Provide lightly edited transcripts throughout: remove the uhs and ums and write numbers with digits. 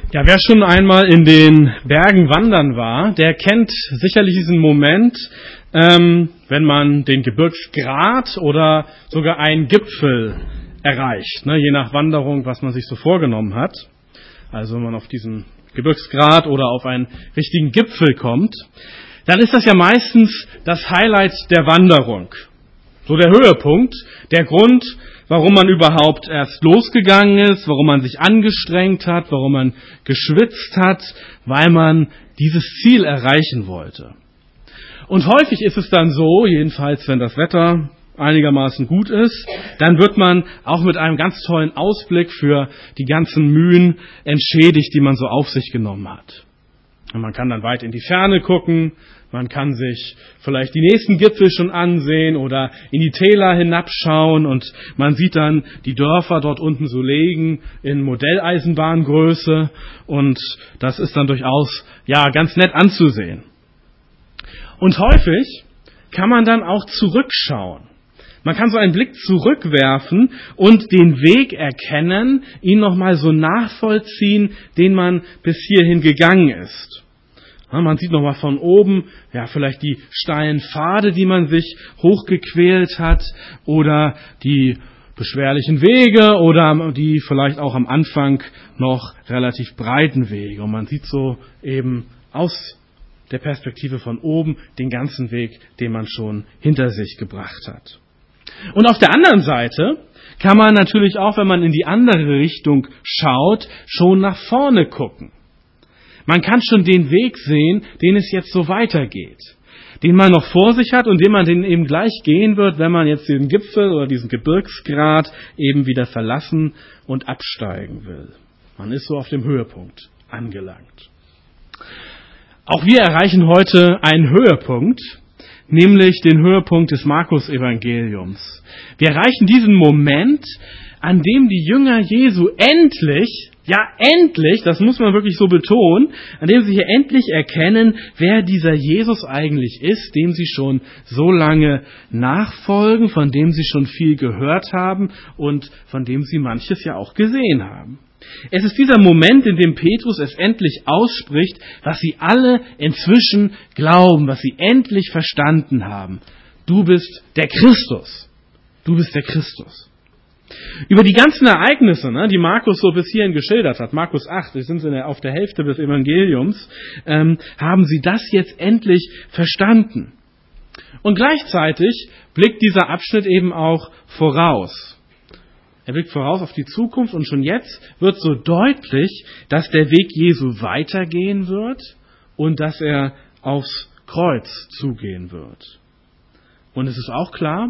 Ja, wer schon einmal in den Bergen wandern war, der kennt sicherlich diesen Moment, wenn man den Gebirgsgrat oder sogar einen Gipfel erreicht, je nach Wanderung, was man sich so vorgenommen hat. Also wenn man auf diesen Gebirgsgrat oder auf einen richtigen Gipfel kommt, dann ist das ja meistens das Highlight der Wanderung. So der Höhepunkt, der Grund, warum man überhaupt erst losgegangen ist, warum man sich angestrengt hat, warum man geschwitzt hat, weil man dieses Ziel erreichen wollte. Und häufig ist es dann so, jedenfalls wenn das Wetter einigermaßen gut ist, dann wird man auch mit einem ganz tollen Ausblick für die ganzen Mühen entschädigt, die man so auf sich genommen hat. Und man kann dann weit in die Ferne gucken, man kann sich vielleicht die nächsten Gipfel schon ansehen oder in die Täler hinabschauen und man sieht dann die Dörfer dort unten so liegen in Modelleisenbahngröße und das ist dann durchaus ganz nett anzusehen. Und häufig kann man dann auch zurückschauen. Man kann so einen Blick zurückwerfen und den Weg erkennen, ihn nochmal so nachvollziehen, den man bis hierhin gegangen ist. Ja, man sieht nochmal von oben, vielleicht die steilen Pfade, die man sich hochgequält hat, oder die beschwerlichen Wege oder die vielleicht auch am Anfang noch relativ breiten Wege. Und man sieht so eben aus der Perspektive von oben den ganzen Weg, den man schon hinter sich gebracht hat. Und auf der anderen Seite kann man natürlich auch, wenn man in die andere Richtung schaut, schon nach vorne gucken. Man kann schon den Weg sehen, den es jetzt so weitergeht, den man noch vor sich hat und den man eben gleich gehen wird, wenn man jetzt diesen Gipfel oder diesen Gebirgsgrat eben wieder verlassen und absteigen will. Man ist so auf dem Höhepunkt angelangt. Auch wir erreichen heute einen Höhepunkt, nämlich den Höhepunkt des Markus-Evangeliums. Wir erreichen diesen Moment, an dem die Jünger Jesu endlich, das muss man wirklich so betonen, an dem sie hier endlich erkennen, wer dieser Jesus eigentlich ist, dem sie schon so lange nachfolgen, von dem sie schon viel gehört haben und von dem sie manches ja auch gesehen haben. Es ist dieser Moment, in dem Petrus es endlich ausspricht, was sie alle inzwischen glauben, was sie endlich verstanden haben. Du bist der Christus. Du bist der Christus. Über die ganzen Ereignisse, die Markus so bis hierhin geschildert hat, Markus 8, wir sind auf der Hälfte des Evangeliums, haben sie das jetzt endlich verstanden. Und gleichzeitig blickt dieser Abschnitt eben auch voraus. Er blickt voraus auf die Zukunft und schon jetzt wird so deutlich, dass der Weg Jesu weitergehen wird und dass er aufs Kreuz zugehen wird. Und es ist auch klar,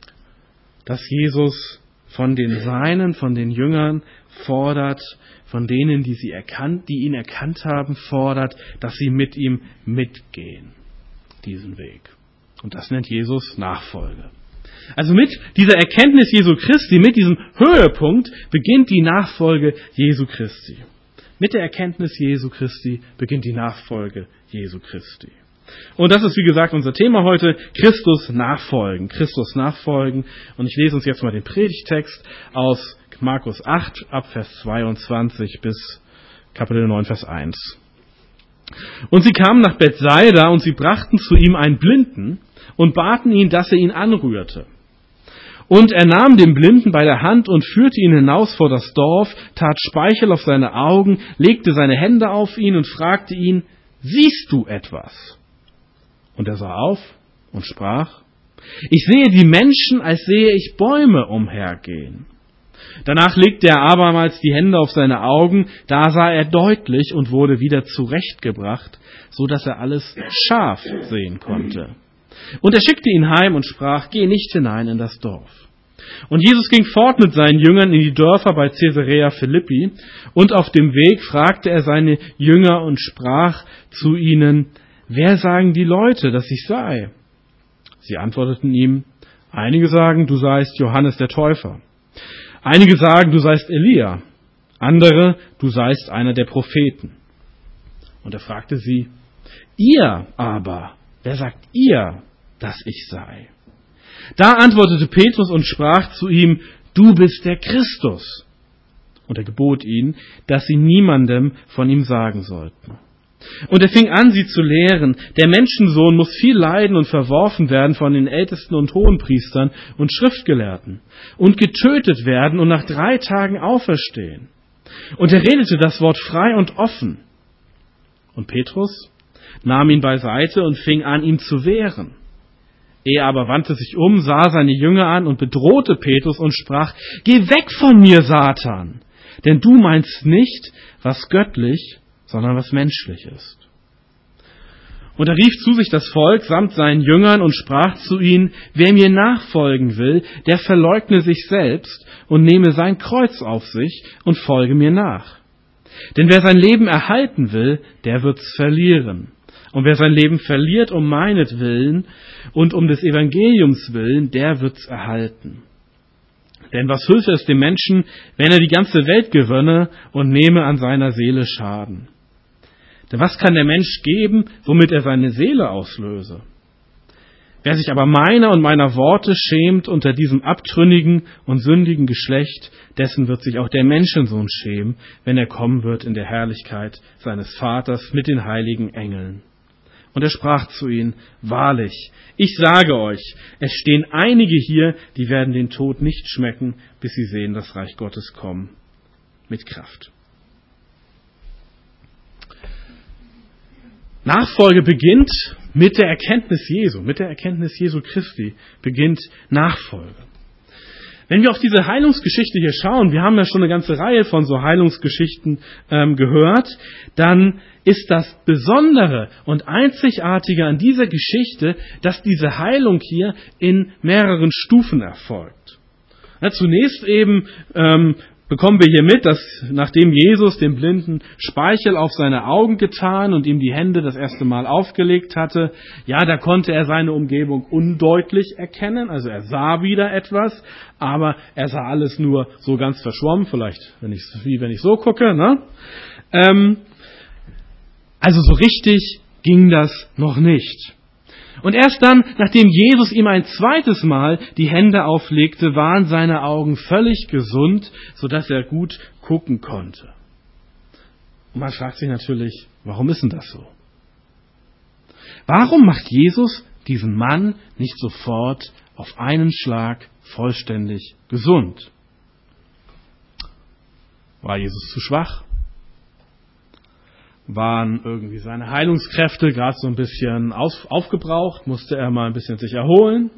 dass Jesus von den Seinen, von den Jüngern fordert, von denen, die ihn erkannt haben, fordert, dass sie mit ihm mitgehen, diesen Weg. Und das nennt Jesus Nachfolge. Also mit dieser Erkenntnis Jesu Christi, mit diesem Höhepunkt beginnt die Nachfolge Jesu Christi. Mit der Erkenntnis Jesu Christi beginnt die Nachfolge Jesu Christi. Und das ist, wie gesagt, unser Thema heute, Christus nachfolgen. Christus nachfolgen. Und ich lese uns jetzt mal den Predigtext aus Markus 8, ab Vers 22 bis Kapitel 9, Vers 1. Und sie kamen nach Bethsaida und sie brachten zu ihm einen Blinden und baten ihn, dass er ihn anrührte. Und er nahm den Blinden bei der Hand und führte ihn hinaus vor das Dorf, tat Speichel auf seine Augen, legte seine Hände auf ihn und fragte ihn, siehst du etwas? Und er sah auf und sprach, ich sehe die Menschen, als sehe ich Bäume umhergehen. Danach legte er abermals die Hände auf seine Augen, da sah er deutlich und wurde wieder zurechtgebracht, so dass er alles scharf sehen konnte. Und er schickte ihn heim und sprach, geh nicht hinein in das Dorf. Und Jesus ging fort mit seinen Jüngern in die Dörfer bei Caesarea Philippi, und auf dem Weg fragte er seine Jünger und sprach zu ihnen, wer sagen die Leute, dass ich sei? Sie antworteten ihm, einige sagen, du seist Johannes der Täufer. Einige sagen, du seist Elia. Andere, du seist einer der Propheten. Und er fragte sie, ihr aber, wer sagt ihr, dass ich sei? Da antwortete Petrus und sprach zu ihm, du bist der Christus. Und er gebot ihnen, dass sie niemandem von ihm sagen sollten. Und er fing an, sie zu lehren, der Menschensohn muss viel leiden und verworfen werden von den Ältesten und Hohenpriestern und Schriftgelehrten und getötet werden und nach 3 Tagen auferstehen. Und er redete das Wort frei und offen. Und Petrus nahm ihn beiseite und fing an, ihm zu wehren. Er aber wandte sich um, sah seine Jünger an und bedrohte Petrus und sprach, geh weg von mir, Satan, denn du meinst nicht, was göttlich, sondern was menschlich ist. Und er rief zu sich das Volk samt seinen Jüngern und sprach zu ihnen, wer mir nachfolgen will, der verleugne sich selbst und nehme sein Kreuz auf sich und folge mir nach. Denn wer sein Leben erhalten will, der wird's verlieren. Und wer sein Leben verliert um meinetwillen und um des Evangeliums willen, der wird's erhalten. Denn was hilft es dem Menschen, wenn er die ganze Welt gewönne und nehme an seiner Seele Schaden? Denn was kann der Mensch geben, womit er seine Seele auslöse? Wer sich aber meiner und meiner Worte schämt unter diesem abtrünnigen und sündigen Geschlecht, dessen wird sich auch der Menschensohn schämen, wenn er kommen wird in der Herrlichkeit seines Vaters mit den heiligen Engeln. Und er sprach zu ihnen, wahrlich, ich sage euch, es stehen einige hier, die werden den Tod nicht schmecken, bis sie sehen das Reich Gottes kommen mit Kraft. Nachfolge beginnt mit der Erkenntnis Jesu Christi beginnt Nachfolge. Wenn wir auf diese Heilungsgeschichte hier schauen, wir haben ja schon eine ganze Reihe von so Heilungsgeschichten gehört, dann ist das Besondere und Einzigartige an dieser Geschichte, dass diese Heilung hier in mehreren Stufen erfolgt. Ja, zunächst eben bekommen wir hier mit, dass nachdem Jesus dem Blinden Speichel auf seine Augen getan und ihm die Hände das erste Mal aufgelegt hatte, ja, da konnte er seine Umgebung undeutlich erkennen, also er sah wieder etwas, aber er sah alles nur so ganz verschwommen, vielleicht wenn ich so gucke, ne? Also so richtig ging das noch nicht. Und erst dann, nachdem Jesus ihm ein zweites Mal die Hände auflegte, waren seine Augen völlig gesund, sodass er gut gucken konnte. Und man fragt sich natürlich, warum ist denn das so? Warum macht Jesus diesen Mann nicht sofort auf einen Schlag vollständig gesund? War Jesus zu schwach? Waren irgendwie seine Heilungskräfte gerade so ein bisschen aufgebraucht? Musste er mal ein bisschen sich erholen?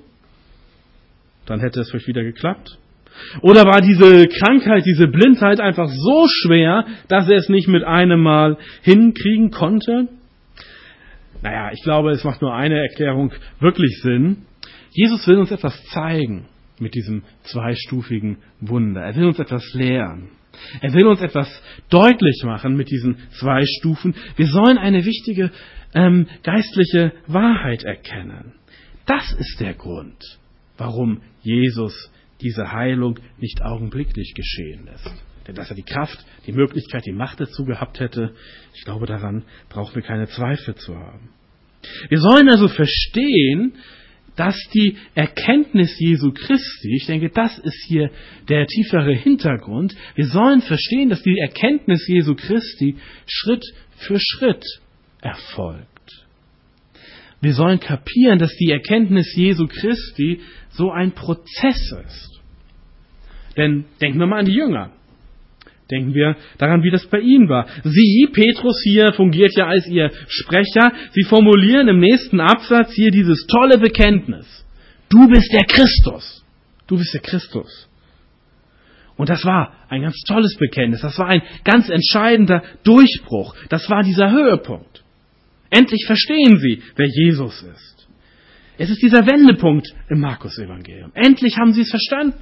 Dann hätte es vielleicht wieder geklappt. Oder war diese Krankheit, diese Blindheit einfach so schwer, dass er es nicht mit einem Mal hinkriegen konnte? Naja, ich glaube, es macht nur eine Erklärung wirklich Sinn. Jesus will uns etwas zeigen mit diesem zweistufigen Wunder. Er will uns etwas lehren. Er will uns etwas deutlich machen mit diesen 2 Stufen. Wir sollen eine wichtige geistliche Wahrheit erkennen. Das ist der Grund, warum Jesus diese Heilung nicht augenblicklich geschehen lässt. Denn dass er die Kraft, die Möglichkeit, die Macht dazu gehabt hätte, ich glaube, daran brauchen wir keine Zweifel zu haben. Wir sollen also verstehen, dass die Erkenntnis Jesu Christi, ich denke, das ist hier der tiefere Hintergrund, wir sollen verstehen, dass die Erkenntnis Jesu Christi Schritt für Schritt erfolgt. Wir sollen kapieren, dass die Erkenntnis Jesu Christi so ein Prozess ist. Denn denken wir mal an die Jünger. Denken wir daran, wie das bei ihnen war. Sie, Petrus hier, fungiert ja als ihr Sprecher. Sie formulieren im nächsten Absatz hier dieses tolle Bekenntnis. Du bist der Christus. Du bist der Christus. Und das war ein ganz tolles Bekenntnis. Das war ein ganz entscheidender Durchbruch. Das war dieser Höhepunkt. Endlich verstehen sie, wer Jesus ist. Es ist dieser Wendepunkt im Markus-Evangelium. Endlich haben sie es verstanden.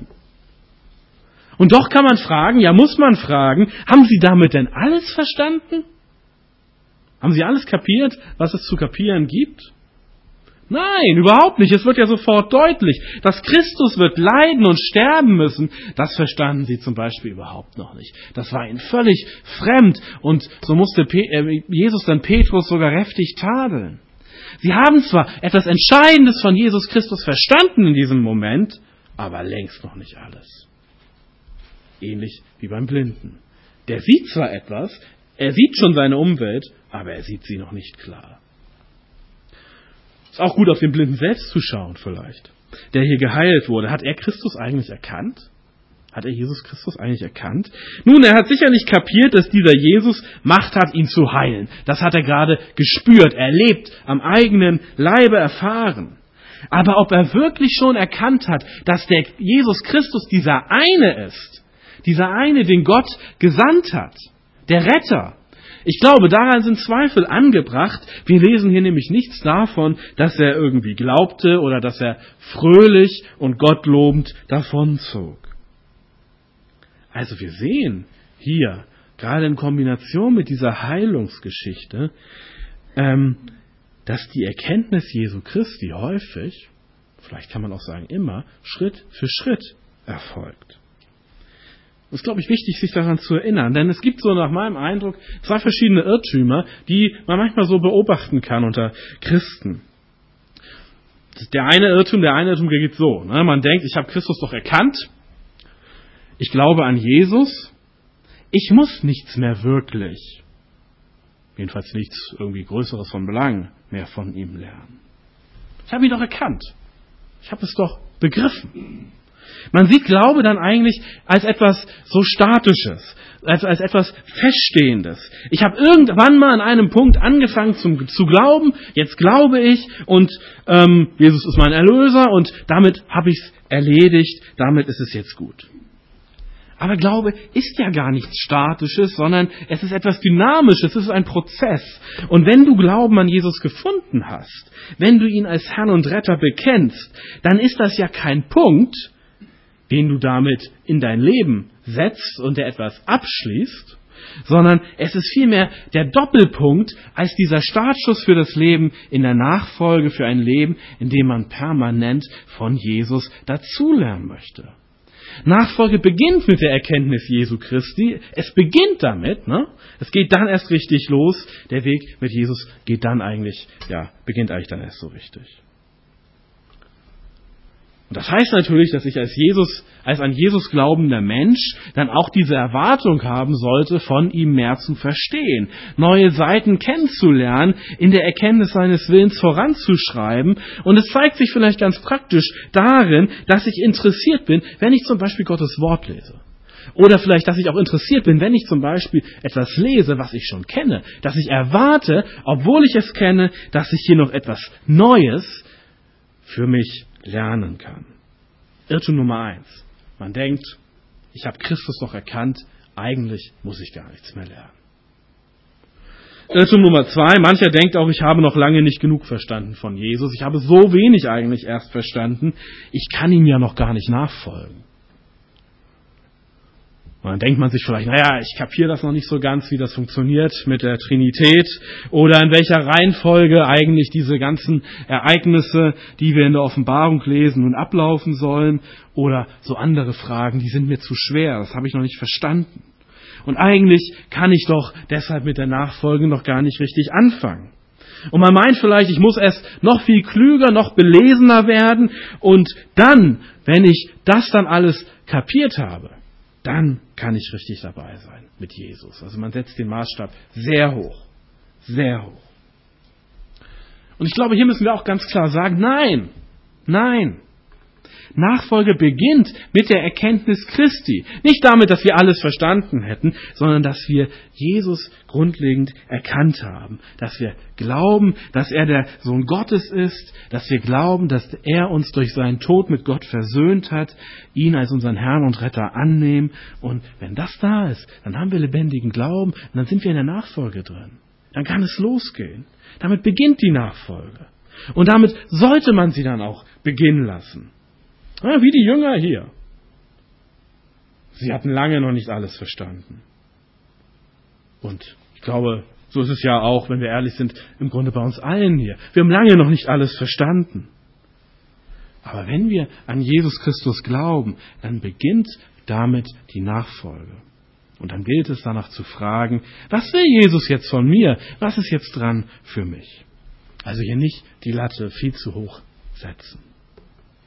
Und doch kann man fragen, ja muss man fragen, haben Sie damit denn alles verstanden? Haben Sie alles kapiert, was es zu kapieren gibt? Nein, überhaupt nicht. Es wird ja sofort deutlich, dass Christus wird leiden und sterben müssen. Das verstanden sie zum Beispiel überhaupt noch nicht. Das war ihnen völlig fremd und so musste Jesus dann Petrus sogar heftig tadeln. Sie haben zwar etwas Entscheidendes von Jesus Christus verstanden in diesem Moment, aber längst noch nicht alles. ähnlich wie beim Blinden. Der sieht zwar etwas, er sieht schon seine Umwelt, aber er sieht sie noch nicht klar. Ist auch gut, auf den Blinden selbst zu schauen vielleicht, der hier geheilt wurde. Hat er Christus eigentlich erkannt? Hat er Jesus Christus eigentlich erkannt? Nun, er hat sicherlich kapiert, dass dieser Jesus Macht hat, ihn zu heilen. Das hat er gerade gespürt, erlebt, am eigenen Leibe erfahren. Aber ob er wirklich schon erkannt hat, dass der Jesus Christus dieser eine ist, dieser eine, den Gott gesandt hat, der Retter, ich glaube, daran sind Zweifel angebracht. Wir lesen hier nämlich nichts davon, dass er irgendwie glaubte oder dass er fröhlich und gottlobend davonzog. Also wir sehen hier, gerade in Kombination mit dieser Heilungsgeschichte, dass die Erkenntnis Jesu Christi häufig, vielleicht kann man auch sagen immer, Schritt für Schritt erfolgt. Es ist, glaube ich, wichtig, sich daran zu erinnern, denn es gibt so nach meinem Eindruck 2 verschiedene Irrtümer, die man manchmal so beobachten kann unter Christen. Der eine Irrtum geht so, man denkt, ich habe Christus doch erkannt, ich glaube an Jesus, ich muss nichts mehr wirklich, jedenfalls nichts irgendwie Größeres von Belang mehr von ihm lernen. Ich habe ihn doch erkannt, ich habe es doch begriffen. Man sieht Glaube dann eigentlich als etwas so Statisches, als etwas Feststehendes. Ich habe irgendwann mal an einem Punkt angefangen zu glauben, jetzt glaube ich und Jesus ist mein Erlöser und damit habe ich es erledigt, damit ist es jetzt gut. Aber Glaube ist ja gar nichts Statisches, sondern es ist etwas Dynamisches, es ist ein Prozess. Und wenn du Glauben an Jesus gefunden hast, wenn du ihn als Herrn und Retter bekennst, dann ist das ja kein Punkt, den du damit in dein Leben setzt und der etwas abschließt, sondern es ist vielmehr der Doppelpunkt als dieser Startschuss für das Leben in der Nachfolge, für ein Leben, in dem man permanent von Jesus dazulernen möchte. Nachfolge beginnt mit der Erkenntnis Jesu Christi. Es beginnt damit, Es geht dann erst richtig los. Der Weg mit Jesus beginnt eigentlich dann erst so richtig. Und das heißt natürlich, dass ich als an Jesus glaubender Mensch dann auch diese Erwartung haben sollte, von ihm mehr zu verstehen, neue Seiten kennenzulernen, in der Erkenntnis seines Willens voranzuschreiben. Und es zeigt sich vielleicht ganz praktisch darin, dass ich interessiert bin, wenn ich zum Beispiel Gottes Wort lese. Oder vielleicht, dass ich auch interessiert bin, wenn ich zum Beispiel etwas lese, was ich schon kenne, dass ich erwarte, obwohl ich es kenne, dass ich hier noch etwas Neues für mich lernen kann. Irrtum Nummer 1. Man denkt, ich habe Christus doch erkannt, eigentlich muss ich gar nichts mehr lernen. Irrtum Nummer 2. Mancher denkt auch, ich habe noch lange nicht genug verstanden von Jesus. Ich habe so wenig eigentlich erst verstanden, ich kann ihm ja noch gar nicht nachfolgen. Und dann denkt man sich vielleicht, ich kapiere das noch nicht so ganz, wie das funktioniert mit der Trinität oder in welcher Reihenfolge eigentlich diese ganzen Ereignisse, die wir in der Offenbarung lesen, nun ablaufen sollen oder so andere Fragen, die sind mir zu schwer, das habe ich noch nicht verstanden. Und eigentlich kann ich doch deshalb mit der Nachfolge noch gar nicht richtig anfangen. Und man meint vielleicht, ich muss erst noch viel klüger, noch belesener werden und dann, wenn ich das dann alles kapiert habe, dann kann ich richtig dabei sein mit Jesus. Also man setzt den Maßstab sehr hoch. Sehr hoch. Und ich glaube, hier müssen wir auch ganz klar sagen, nein. Nachfolge beginnt mit der Erkenntnis Christi. Nicht damit, dass wir alles verstanden hätten, sondern dass wir Jesus grundlegend erkannt haben. Dass wir glauben, dass er der Sohn Gottes ist. Dass wir glauben, dass er uns durch seinen Tod mit Gott versöhnt hat. Ihn als unseren Herrn und Retter annehmen. Und wenn das da ist, dann haben wir lebendigen Glauben und dann sind wir in der Nachfolge drin. Dann kann es losgehen. Damit beginnt die Nachfolge. Und damit sollte man sie dann auch beginnen lassen. Ja, wie die Jünger hier. Sie hatten lange noch nicht alles verstanden. Und ich glaube, so ist es ja auch, wenn wir ehrlich sind, im Grunde bei uns allen hier. Wir haben lange noch nicht alles verstanden. Aber wenn wir an Jesus Christus glauben, dann beginnt damit die Nachfolge. Und dann gilt es danach zu fragen, was will Jesus jetzt von mir? Was ist jetzt dran für mich? Also hier nicht die Latte viel zu hoch setzen.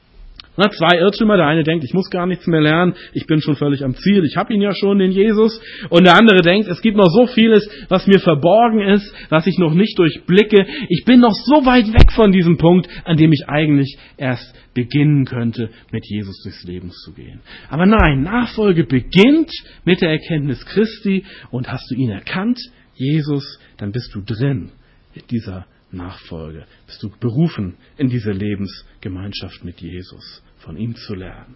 Zwei Irrtümer. Der eine denkt, ich muss gar nichts mehr lernen, ich bin schon völlig am Ziel, ich habe ihn ja schon, den Jesus. Und der andere denkt, es gibt noch so vieles, was mir verborgen ist, was ich noch nicht durchblicke. Ich bin noch so weit weg von diesem Punkt, an dem ich eigentlich erst beginnen könnte, mit Jesus durchs Leben zu gehen. Aber nein, Nachfolge beginnt mit der Erkenntnis Christi, und hast du ihn erkannt, Jesus, dann bist du drin in dieser Nachfolge. Bist du berufen, in diese Lebensgemeinschaft mit Jesus, von ihm zu lernen.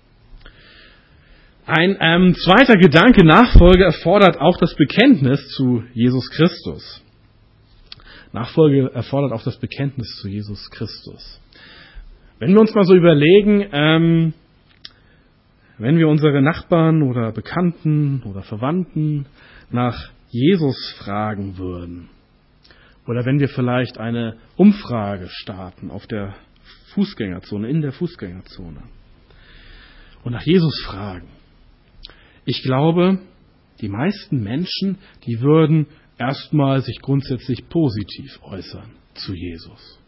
Ein zweiter Gedanke, Nachfolge erfordert auch das Bekenntnis zu Jesus Christus. Nachfolge erfordert auch das Bekenntnis zu Jesus Christus. Wenn wir uns mal so überlegen, wenn wir unsere Nachbarn oder Bekannten oder Verwandten nach Jesus fragen würden, oder wenn wir vielleicht eine Umfrage starten auf der Fußgängerzone, in der Fußgängerzone und nach Jesus fragen. Ich glaube, die meisten Menschen, die würden erstmal sich grundsätzlich positiv äußern zu Jesus.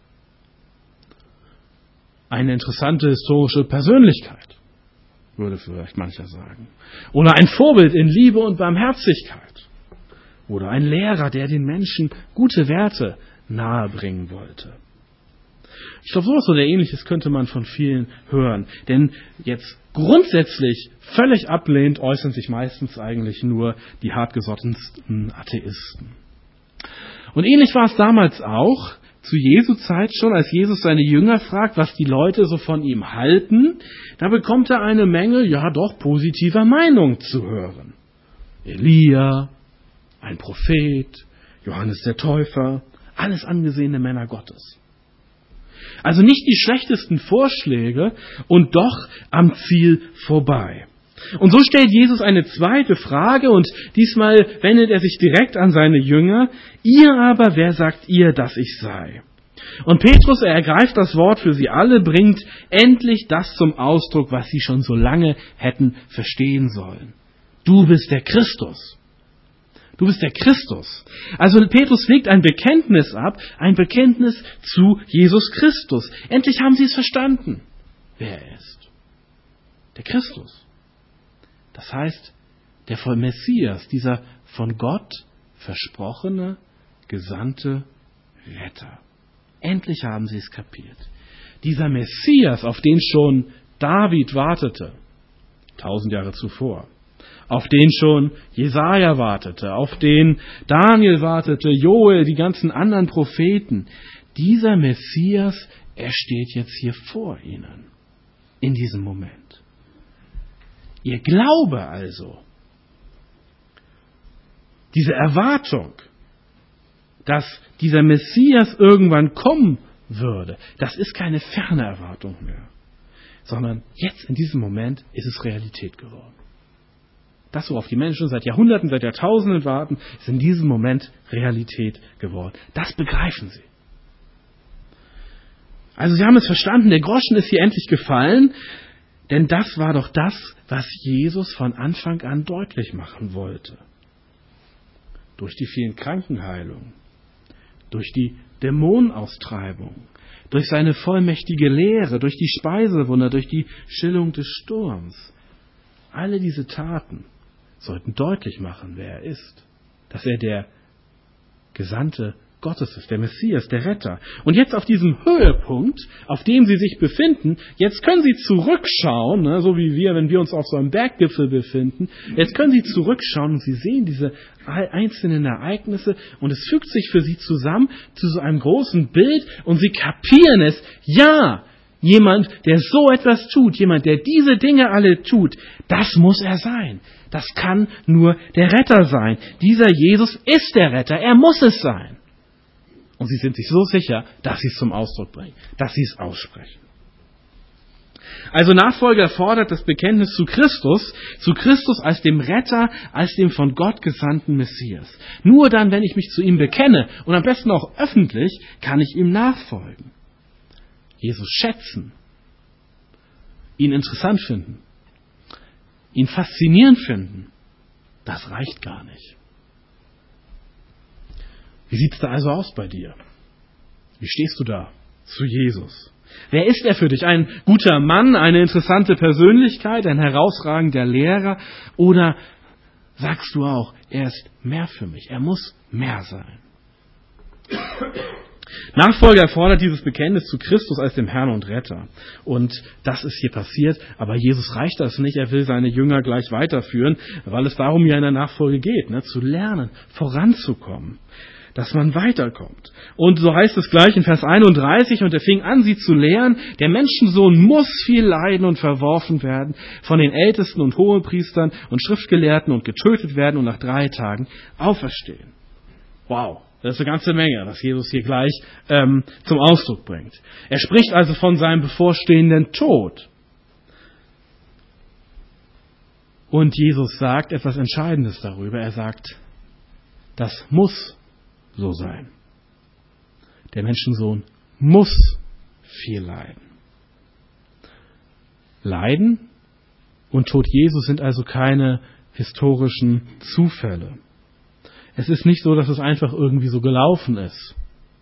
Eine interessante historische Persönlichkeit, würde vielleicht mancher sagen. Oder ein Vorbild in Liebe und Barmherzigkeit. Oder ein Lehrer, der den Menschen gute Werte nahebringen wollte. Ich glaube, sowas oder Ähnliches könnte man von vielen hören. Denn jetzt grundsätzlich völlig ablehnend äußern sich meistens eigentlich nur die hartgesottensten Atheisten. Und ähnlich war es damals auch, zu Jesu Zeit schon, als Jesus seine Jünger fragt, was die Leute so von ihm halten, da bekommt er eine Menge, ja doch, positiver Meinung zu hören. Elia, ein Prophet, Johannes der Täufer, alles angesehene Männer Gottes. Also nicht die schlechtesten Vorschläge und doch am Ziel vorbei. Und so stellt Jesus eine zweite Frage und diesmal wendet er sich direkt an seine Jünger. Ihr aber, wer sagt ihr, dass ich sei? Und Petrus, er ergreift das Wort für sie alle, bringt endlich das zum Ausdruck, was sie schon so lange hätten verstehen sollen. Du bist der Christus. Du bist der Christus. Also Petrus legt ein Bekenntnis ab, ein Bekenntnis zu Jesus Christus. Endlich haben sie es verstanden, wer er ist. Der Christus. Das heißt, der von Messias, dieser von Gott versprochene, gesandte Retter. Endlich haben sie es kapiert. Dieser Messias, auf den schon David wartete, 1000 Jahre zuvor. Auf den schon Jesaja wartete, auf den Daniel wartete, Joel, die ganzen anderen Propheten. Dieser Messias, er steht jetzt hier vor ihnen, in diesem Moment. Ihr Glaube also, diese Erwartung, dass dieser Messias irgendwann kommen würde, das ist keine ferne Erwartung mehr, sondern jetzt in diesem Moment ist es Realität geworden. Das, worauf die Menschen seit Jahrhunderten, seit Jahrtausenden warten, ist in diesem Moment Realität geworden. Das begreifen sie. Also sie haben es verstanden, der Groschen ist hier endlich gefallen, denn das war doch das, was Jesus von Anfang an deutlich machen wollte. Durch die vielen Krankenheilungen, durch die Dämonenaustreibung, durch seine vollmächtige Lehre, durch die Speisewunder, durch die Stillung des Sturms. Alle diese Taten sollten deutlich machen, wer er ist. Dass er der Gesandte Gottes ist, der Messias, der Retter. Und jetzt auf diesem Höhepunkt, auf dem sie sich befinden, jetzt können sie zurückschauen, ne, so wie wir, wenn wir uns auf so einem Berggipfel befinden, jetzt können sie zurückschauen und sie sehen diese einzelnen Ereignisse und es fügt sich für sie zusammen zu so einem großen Bild und sie kapieren es, ja, jemand, der so etwas tut, jemand, der diese Dinge alle tut, das muss er sein. Das kann nur der Retter sein. Dieser Jesus ist der Retter, er muss es sein. Und sie sind sich so sicher, dass sie es zum Ausdruck bringen, dass sie es aussprechen. Also Nachfolge erfordert das Bekenntnis zu Christus als dem Retter, als dem von Gott gesandten Messias. Nur dann, wenn ich mich zu ihm bekenne und am besten auch öffentlich, kann ich ihm nachfolgen. Jesus schätzen, ihn interessant finden, ihn faszinierend finden, das reicht gar nicht. Wie sieht's da also aus bei dir? Wie stehst du da zu Jesus? Wer ist er für dich? Ein guter Mann, eine interessante Persönlichkeit, ein herausragender Lehrer? Oder sagst du auch, er ist mehr für mich, er muss mehr sein? Nachfolge erfordert dieses Bekenntnis zu Christus als dem Herrn und Retter. Und das ist hier passiert, aber Jesus reicht das nicht. Er will seine Jünger gleich weiterführen, weil es darum ja in der Nachfolge geht, zu lernen, voranzukommen, dass man weiterkommt. Und so heißt es gleich in Vers 31, und er fing an, sie zu lehren, der Menschensohn muss viel leiden und verworfen werden, von den Ältesten und Hohepriestern und Schriftgelehrten und getötet werden und nach 3 Tagen auferstehen. Wow. Das ist eine ganze Menge, was Jesus hier gleich zum Ausdruck bringt. Er spricht also von seinem bevorstehenden Tod. Und Jesus sagt etwas Entscheidendes darüber. Er sagt, das muss so sein. Der Menschensohn muss viel leiden. Leiden und Tod Jesus sind also keine historischen Zufälle. Es ist nicht so, dass es einfach irgendwie so gelaufen ist.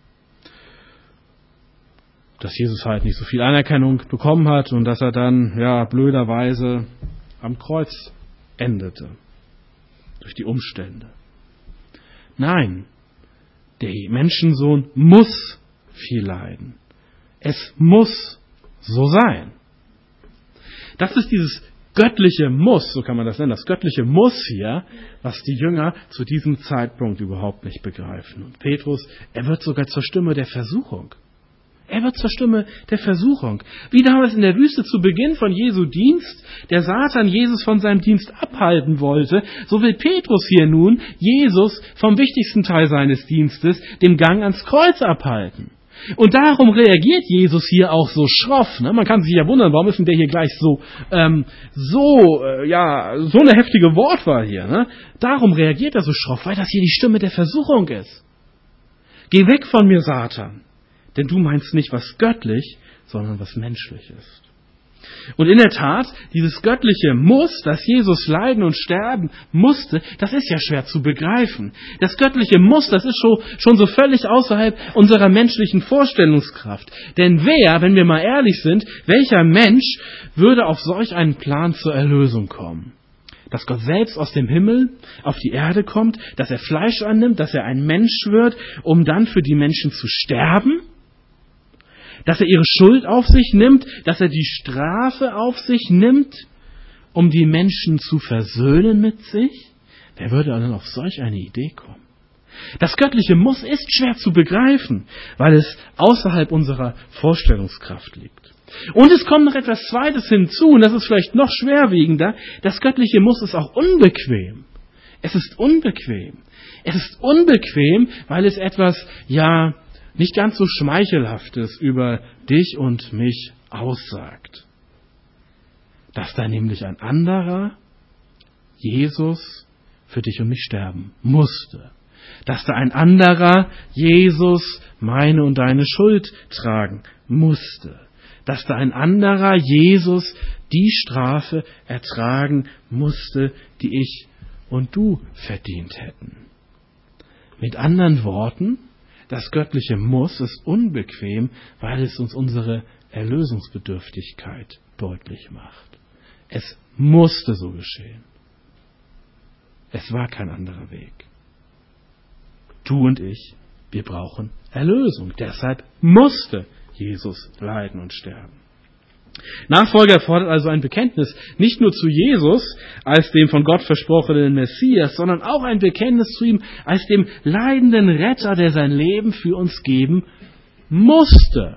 Dass Jesus halt nicht so viel Anerkennung bekommen hat und dass er dann, blöderweise am Kreuz endete. Durch die Umstände. Nein, der Menschensohn muss viel leiden. Es muss so sein. Das ist dieses göttliche Muss, so kann man das nennen, das göttliche Muss hier, was die Jünger zu diesem Zeitpunkt überhaupt nicht begreifen. Und Petrus, er wird sogar zur Stimme der Versuchung. Er wird zur Stimme der Versuchung. Wie damals in der Wüste zu Beginn von Jesu Dienst, der Satan Jesus von seinem Dienst abhalten wollte, so will Petrus hier nun Jesus vom wichtigsten Teil seines Dienstes, dem Gang ans Kreuz, abhalten. Und darum reagiert Jesus hier auch so schroff. Man kann sich ja wundern, warum ist denn der hier gleich so eine heftige Wortwahl hier. Darum reagiert er so schroff, weil das hier die Stimme der Versuchung ist. Geh weg von mir, Satan, denn du meinst nicht was göttlich, sondern was menschlich ist. Und in der Tat, dieses göttliche Muss, dass Jesus leiden und sterben musste, das ist ja schwer zu begreifen. Das göttliche Muss, das ist schon so völlig außerhalb unserer menschlichen Vorstellungskraft. Denn wenn wir mal ehrlich sind, welcher Mensch würde auf solch einen Plan zur Erlösung kommen? Dass Gott selbst aus dem Himmel auf die Erde kommt, dass er Fleisch annimmt, dass er ein Mensch wird, um dann für die Menschen zu sterben? Dass er ihre Schuld auf sich nimmt, dass er die Strafe auf sich nimmt, um die Menschen zu versöhnen mit sich? Wer würde dann auf solch eine Idee kommen? Das göttliche Muss ist schwer zu begreifen, weil es außerhalb unserer Vorstellungskraft liegt. Und es kommt noch etwas Zweites hinzu, und das ist vielleicht noch schwerwiegender. Das göttliche Muss ist auch unbequem. Es ist unbequem. Es ist unbequem, weil es etwas, nicht ganz so Schmeichelhaftes über dich und mich aussagt. Dass da nämlich ein anderer, Jesus, für dich und mich sterben musste. Dass da ein anderer, Jesus, meine und deine Schuld tragen musste. Dass da ein anderer, Jesus, die Strafe ertragen musste, die ich und du verdient hätten. Mit anderen Worten, das göttliche Muss ist unbequem, weil es uns unsere Erlösungsbedürftigkeit deutlich macht. Es musste so geschehen. Es war kein anderer Weg. Du und ich, wir brauchen Erlösung. Deshalb musste Jesus leiden und sterben. Nachfolge erfordert also ein Bekenntnis nicht nur zu Jesus als dem von Gott versprochenen Messias, sondern auch ein Bekenntnis zu ihm als dem leidenden Retter, der sein Leben für uns geben musste.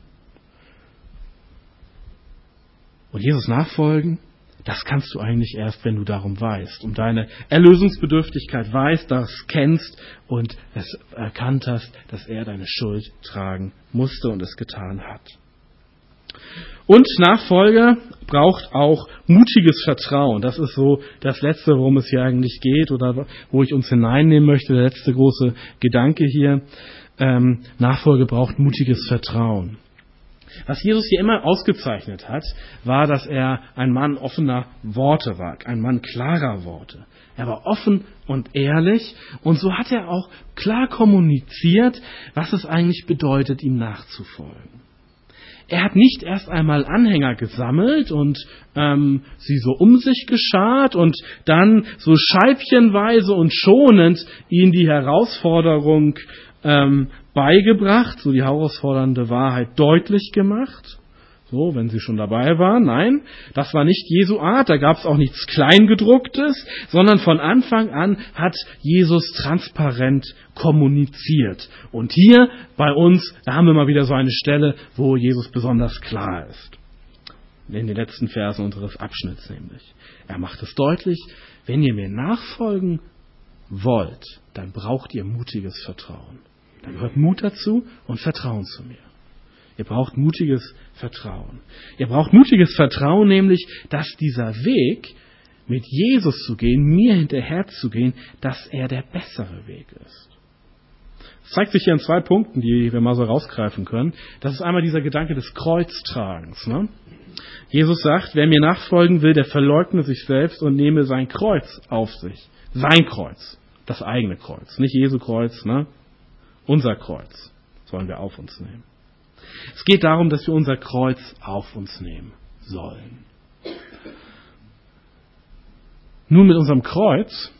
Und Jesus nachfolgen, das kannst du eigentlich erst, wenn du darum weißt, um deine Erlösungsbedürftigkeit weißt, das kennst und es erkannt hast, dass er deine Schuld tragen musste und es getan hat. Und Nachfolge braucht auch mutiges Vertrauen. Das ist so das Letzte, worum es hier eigentlich geht oder wo ich uns hineinnehmen möchte, der letzte große Gedanke hier. Nachfolge braucht mutiges Vertrauen. Was Jesus hier immer ausgezeichnet hat, war, dass er ein Mann offener Worte war, ein Mann klarer Worte. Er war offen und ehrlich und so hat er auch klar kommuniziert, was es eigentlich bedeutet, ihm nachzufolgen. Er hat nicht erst einmal Anhänger gesammelt und sie so um sich geschart und dann so scheibchenweise und schonend ihnen die Herausforderung beigebracht, so die herausfordernde Wahrheit deutlich gemacht. So, wenn sie schon dabei waren. Nein, das war nicht Jesu Art, da gab es auch nichts Kleingedrucktes, sondern von Anfang an hat Jesus transparent kommuniziert. Und hier bei uns, da haben wir mal wieder so eine Stelle, wo Jesus besonders klar ist. In den letzten Versen unseres Abschnitts nämlich. Er macht es deutlich, wenn ihr mir nachfolgen wollt, dann braucht ihr mutiges Vertrauen. Da gehört Mut dazu und Vertrauen zu mir. Ihr braucht mutiges Vertrauen. Ihr braucht mutiges Vertrauen, nämlich, dass dieser Weg, mit Jesus zu gehen, mir hinterher zu gehen, dass er der bessere Weg ist. Das zeigt sich hier in 2 Punkten, die wir mal so rausgreifen können. Das ist einmal dieser Gedanke des Kreuztragens. Ne? Jesus sagt, wer mir nachfolgen will, der verleugne sich selbst und nehme sein Kreuz auf sich. Sein Kreuz, das eigene Kreuz. Nicht Jesu Kreuz, ne? Unser Kreuz sollen wir auf uns nehmen. Es geht darum, dass wir unser Kreuz auf uns nehmen sollen. Nun, mit unserem Kreuz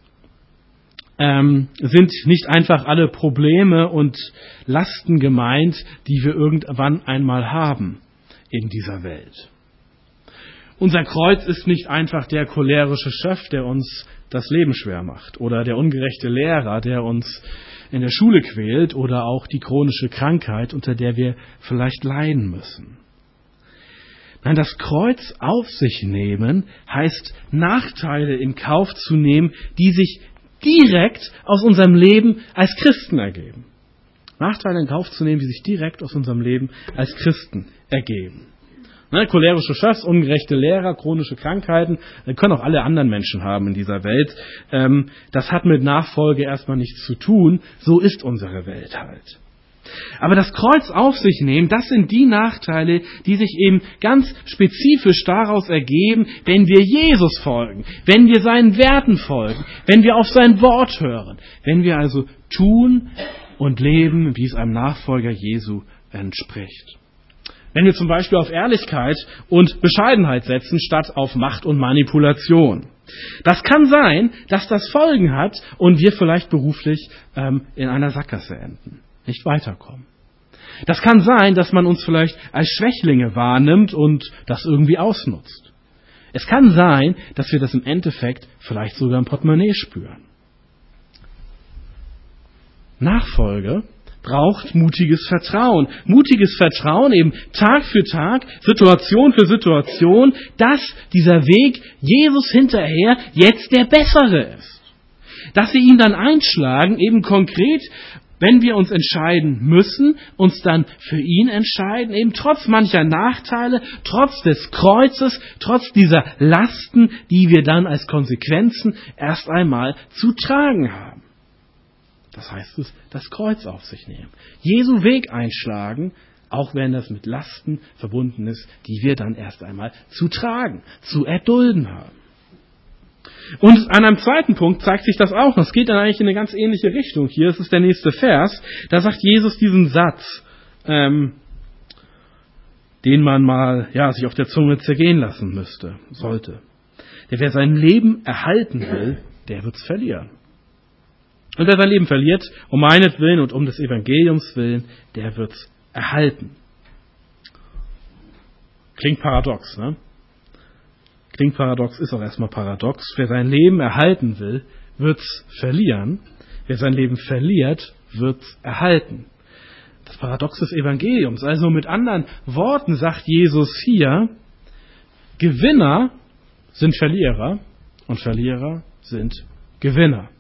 sind nicht einfach alle Probleme und Lasten gemeint, die wir irgendwann einmal haben in dieser Welt. Unser Kreuz ist nicht einfach der cholerische Chef, der uns das Leben schwer macht, oder der ungerechte Lehrer, der uns in der Schule quält, oder auch die chronische Krankheit, unter der wir vielleicht leiden müssen. Nein, das Kreuz auf sich nehmen heißt, Nachteile in Kauf zu nehmen, die sich direkt aus unserem Leben als Christen ergeben. Nachteile in Kauf zu nehmen, die sich direkt aus unserem Leben als Christen ergeben. Cholerische Chefs, ungerechte Lehrer, chronische Krankheiten, können auch alle anderen Menschen haben in dieser Welt. Das hat mit Nachfolge erstmal nichts zu tun. So ist unsere Welt halt. Aber das Kreuz auf sich nehmen, das sind die Nachteile, die sich eben ganz spezifisch daraus ergeben, wenn wir Jesus folgen, wenn wir seinen Werten folgen, wenn wir auf sein Wort hören, wenn wir also tun und leben, wie es einem Nachfolger Jesu entspricht. Wenn wir zum Beispiel auf Ehrlichkeit und Bescheidenheit setzen, statt auf Macht und Manipulation. Das kann sein, dass das Folgen hat und wir vielleicht beruflich in einer Sackgasse enden, nicht weiterkommen. Das kann sein, dass man uns vielleicht als Schwächlinge wahrnimmt und das irgendwie ausnutzt. Es kann sein, dass wir das im Endeffekt vielleicht sogar im Portemonnaie spüren. Nachfolge braucht mutiges Vertrauen. Mutiges Vertrauen eben Tag für Tag, Situation für Situation, dass dieser Weg Jesus hinterher jetzt der bessere ist. Dass wir ihn dann einschlagen, eben konkret, wenn wir uns entscheiden müssen, uns dann für ihn entscheiden, eben trotz mancher Nachteile, trotz des Kreuzes, trotz dieser Lasten, die wir dann als Konsequenzen erst einmal zu tragen haben. Das heißt es, das Kreuz auf sich nehmen. Jesu Weg einschlagen, auch wenn das mit Lasten verbunden ist, die wir dann erst einmal zu tragen, zu erdulden haben. Und an einem zweiten Punkt zeigt sich das auch. Es geht dann eigentlich in eine ganz ähnliche Richtung hier. Es ist der nächste Vers. Da sagt Jesus diesen Satz, den man mal sich auf der Zunge zergehen lassen sollte. Wer sein Leben erhalten will, der wird es verlieren. Und wer sein Leben verliert, um meinetwillen und um des Evangeliums willen, der wird es erhalten. Klingt paradox, ne? Klingt paradox, ist auch erstmal paradox. Wer sein Leben erhalten will, wird es verlieren. Wer sein Leben verliert, wird es erhalten. Das Paradox des Evangeliums. Also mit anderen Worten sagt Jesus hier, Gewinner sind Verlierer und Verlierer sind Gewinner.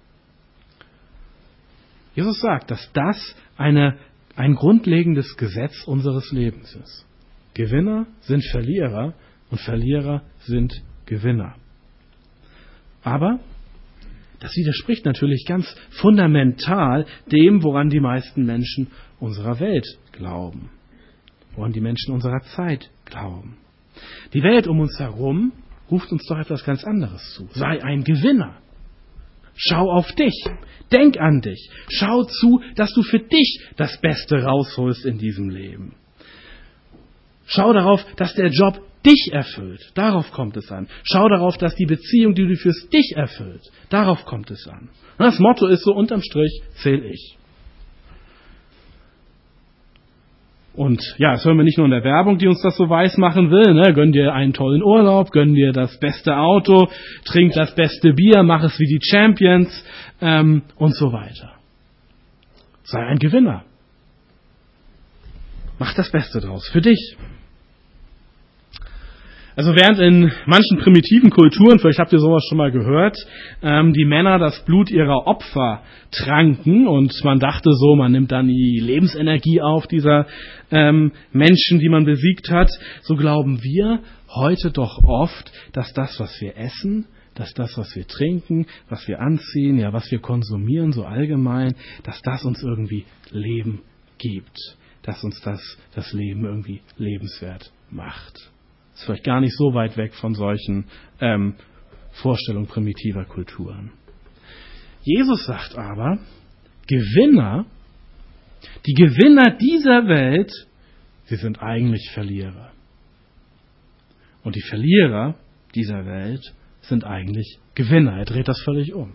Jesus sagt, dass das ein grundlegendes Gesetz unseres Lebens ist. Gewinner sind Verlierer und Verlierer sind Gewinner. Aber das widerspricht natürlich ganz fundamental dem, woran die meisten Menschen unserer Welt glauben, woran die Menschen unserer Zeit glauben. Die Welt um uns herum ruft uns doch etwas ganz anderes zu. Sei ein Gewinner. Schau auf dich. Denk an dich. Schau zu, dass du für dich das Beste rausholst in diesem Leben. Schau darauf, dass der Job dich erfüllt. Darauf kommt es an. Schau darauf, dass die Beziehung, die du führst, dich erfüllt. Darauf kommt es an. Das Motto ist so, unterm Strich zähl ich. Und ja, das hören wir nicht nur in der Werbung, die uns das so weiß machen will. Ne? Gönn dir einen tollen Urlaub, gönn dir das beste Auto, trink das beste Bier, mach es wie die Champions und so weiter. Sei ein Gewinner. Mach das Beste draus für dich. Also während in manchen primitiven Kulturen, vielleicht habt ihr sowas schon mal gehört, die Männer das Blut ihrer Opfer tranken und man dachte so, man nimmt dann die Lebensenergie auf dieser Menschen, die man besiegt hat, so glauben wir heute doch oft, dass das, was wir essen, dass das, was wir trinken, was wir anziehen, ja, was wir konsumieren, so allgemein, dass das uns irgendwie Leben gibt, dass uns das Leben irgendwie lebenswert macht. Ist vielleicht gar nicht so weit weg von solchen Vorstellungen primitiver Kulturen. Jesus sagt aber, die Gewinner dieser Welt, sie sind eigentlich Verlierer. Und die Verlierer dieser Welt sind eigentlich Gewinner. Er dreht das völlig um.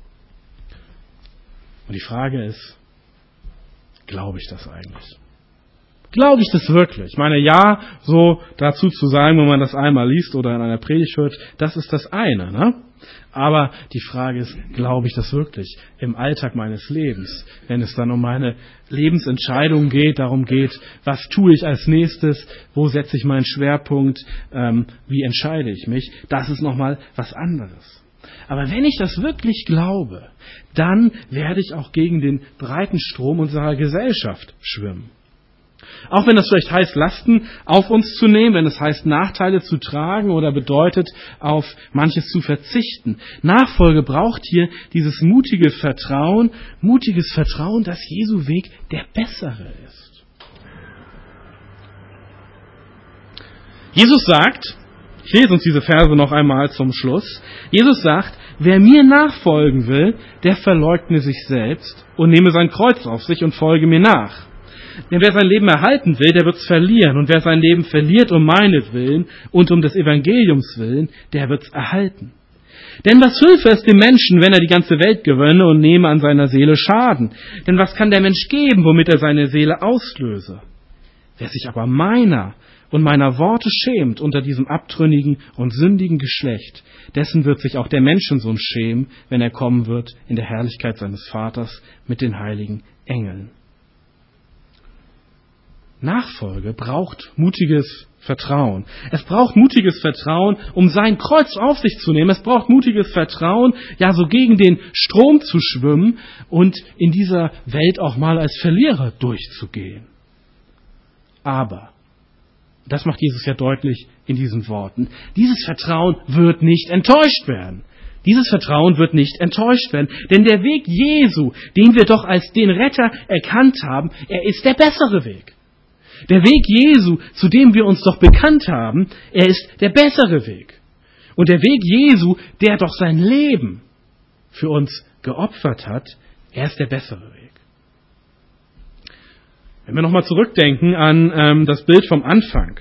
Und die Frage ist, glaube ich das eigentlich? Glaube ich das wirklich? Ich meine, ja, so dazu zu sagen, wenn man das einmal liest oder in einer Predigt hört, das ist das eine, ne? Aber die Frage ist, glaube ich das wirklich im Alltag meines Lebens? Wenn es dann um meine Lebensentscheidung geht, darum geht, was tue ich als nächstes, wo setze ich meinen Schwerpunkt, wie entscheide ich mich, das ist nochmal was anderes. Aber wenn ich das wirklich glaube, dann werde ich auch gegen den breiten Strom unserer Gesellschaft schwimmen. Auch wenn das vielleicht heißt, Lasten auf uns zu nehmen, wenn es heißt, Nachteile zu tragen oder bedeutet, auf manches zu verzichten. Nachfolge braucht hier dieses mutige Vertrauen, dass Jesu Weg der bessere ist. Jesus sagt, ich lese uns diese Verse noch einmal zum Schluss, Jesus sagt, wer mir nachfolgen will, der verleugne sich selbst und nehme sein Kreuz auf sich und folge mir nach. Denn wer sein Leben erhalten will, der wird es verlieren. Und wer sein Leben verliert um meinetwillen und um des Evangeliums willen, der wird es erhalten. Denn was hülfe es dem Menschen, wenn er die ganze Welt gewönne und nehme an seiner Seele Schaden? Denn was kann der Mensch geben, womit er seine Seele auslöse? Wer sich aber meiner und meiner Worte schämt unter diesem abtrünnigen und sündigen Geschlecht, dessen wird sich auch der Menschensohn schämen, wenn er kommen wird in der Herrlichkeit seines Vaters mit den heiligen Engeln. Nachfolge braucht mutiges Vertrauen. Es braucht mutiges Vertrauen, um sein Kreuz auf sich zu nehmen. Es braucht mutiges Vertrauen, ja, so gegen den Strom zu schwimmen und in dieser Welt auch mal als Verlierer durchzugehen. Aber, das macht Jesus ja deutlich in diesen Worten, dieses Vertrauen wird nicht enttäuscht werden. Dieses Vertrauen wird nicht enttäuscht werden, denn der Weg Jesu, den wir doch als den Retter erkannt haben, er ist der bessere Weg. Der Weg Jesu, zu dem wir uns doch bekannt haben, er ist der bessere Weg. Und der Weg Jesu, der doch sein Leben für uns geopfert hat, er ist der bessere Weg. Wenn wir nochmal zurückdenken an das Bild vom Anfang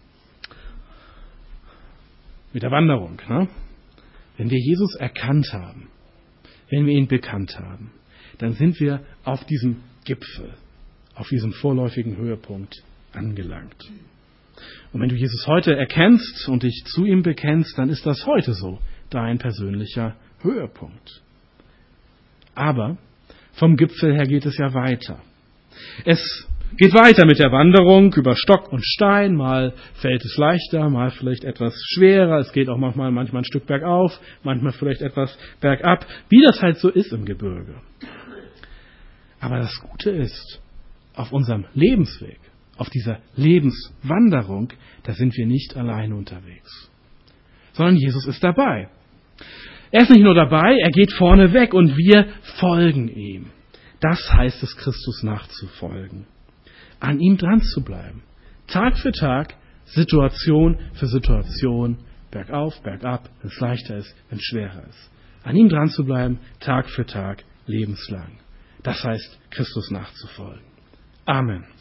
mit der Wanderung, ne? Wenn wir Jesus erkannt haben, wenn wir ihn bekannt haben, dann sind wir auf diesem Gipfel, auf diesem vorläufigen Höhepunkt angelangt. Und wenn du Jesus heute erkennst und dich zu ihm bekennst, dann ist das heute so dein persönlicher Höhepunkt. Aber vom Gipfel her geht es ja weiter. Es geht weiter mit der Wanderung über Stock und Stein. Mal fällt es leichter, mal vielleicht etwas schwerer. Es geht auch manchmal ein Stück bergauf, manchmal vielleicht etwas bergab, wie das halt so ist im Gebirge. Aber das Gute ist, auf unserem Lebensweg, auf dieser Lebenswanderung, da sind wir nicht alleine unterwegs, sondern Jesus ist dabei. Er ist nicht nur dabei, er geht vorne weg und wir folgen ihm. Das heißt es, Christus nachzufolgen, an ihm dran zu bleiben, Tag für Tag, Situation für Situation, bergauf, bergab, wenn es leichter ist, wenn es schwerer ist. An ihm dran zu bleiben, Tag für Tag, lebenslang. Das heißt, Christus nachzufolgen. Amen.